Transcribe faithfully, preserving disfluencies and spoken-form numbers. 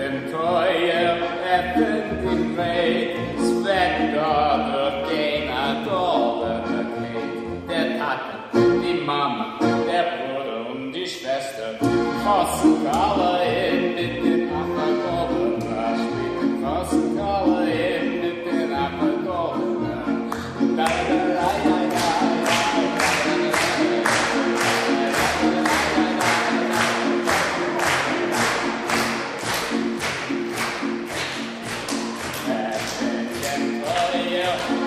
dem Teuer öffnet Welt, es wird da durch den Adorben erklärt. Der Tante, die Mama, der Bruder und die Schwester, kosten alle hin mit den Apfelgobeln, kosten alle hin mit den Apfelgobeln. Da, da, da, da, yeah.